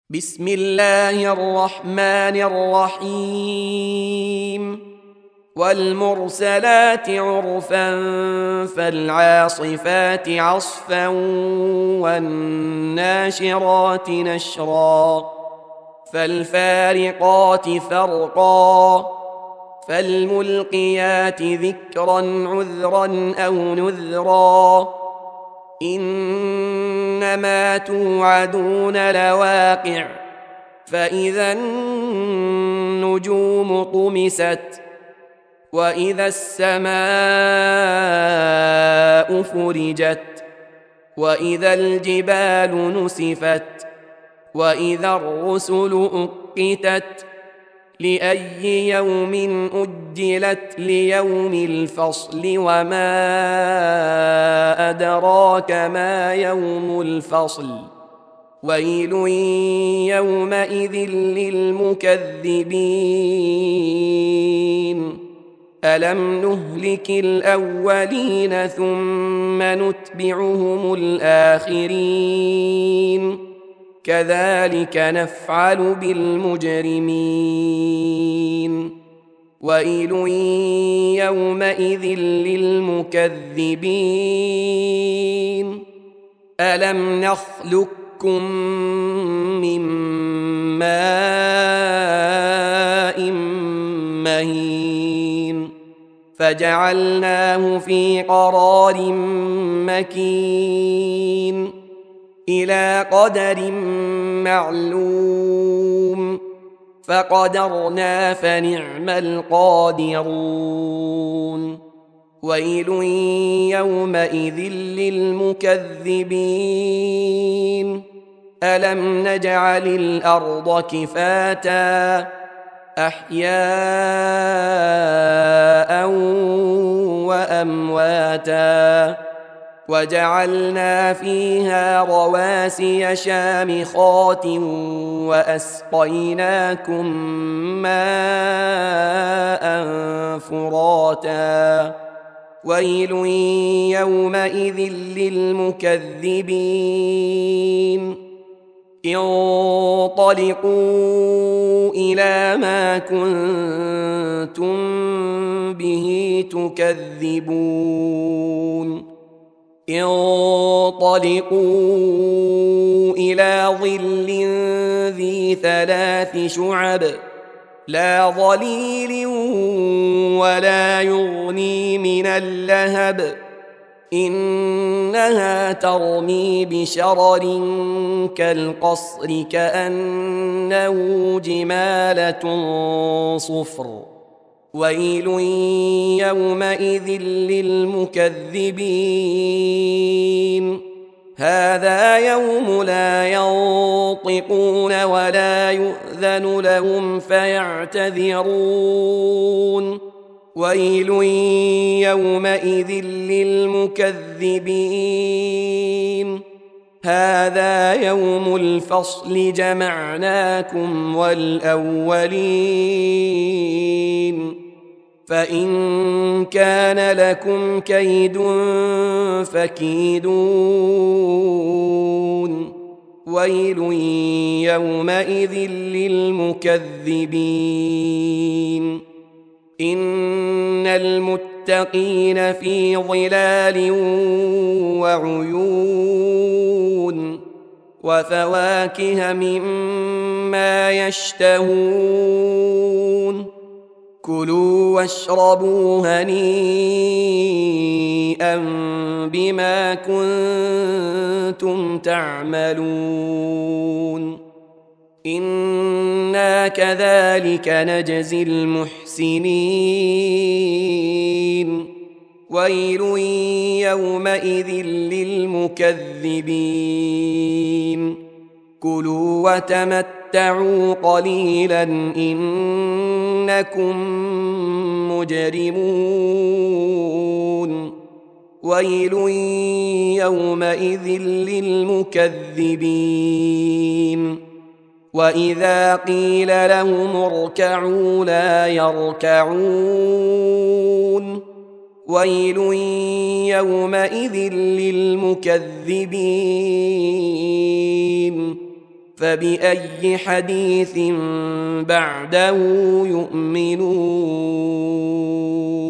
بسم الله الرحمن الرحيم والمرسلات عرفا فالعاصفات عصفا والناشرات نشرا فالفارقات فرقا فالملقيات ذكرا عذرا أو نذرا إنما توعدون لواقع فإذا النجوم طمست وإذا السماء فرجت وإذا الجبال نسفت وإذا الرسل أقتت لأي يوم أجلت ليوم الفصل وما أدراك ما يوم الفصل ويل يومئذ للمكذبين ألم نهلك الأولين ثم نتبعهم الآخرين كذلك نفعل بالمجرمين ويل يومئذ للمكذبين ألم نخلقكم من ماء مهين فجعلناه في قرار مكين إلى قدر معلوم فقدرنا فنعم القادرون ويل يومئذ للمكذبين ألم نجعل الأرض كفاتا أحياء وأمواتا وجعلنا فيها رواسي شامخات وأسقيناكم ماء فراتا ويل يومئذ للمكذبين انطلقوا إلى ما كنتم به تكذبون انطلقوا إلى ظل ذي 3 شعب لا ظليل ولا يغني من اللهب إنها ترمي بشرر كالقصر كأنه جمالة صفر ويل يومئذ للمكذبين هذا يوم لا ينطقون ولا يؤذن لهم فيعتذرون ويل يومئذ للمكذبين هذا يوم الفصل جمعناكم والأولين فإن كان لكم كيد فكيدون ويل يومئذ للمكذبين إن المتقين في ظلال وعيون وفواكه مما يشتهون كلوا واشربوا هنيئا بما كنتم تعملون إنا كذلك نجزي المحسنين ويل يومئذ للمكذبين كلوا وتمتعوا قليلا إنكم مجرمون ويل يومئذ للمكذبين وإذا قيل لهم اركعوا لا يركعون ويل يومئذ للمكذبين فبأي حديث بعده يؤمنون